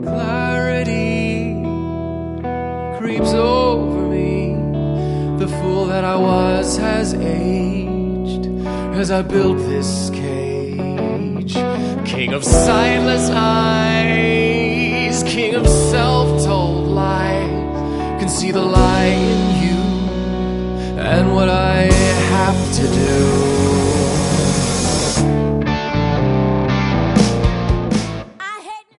Clarity creeps over me. The fool that I was has aged as I built this cage. King of sightless eyes, king of self-told lies, can see the lie in you and what I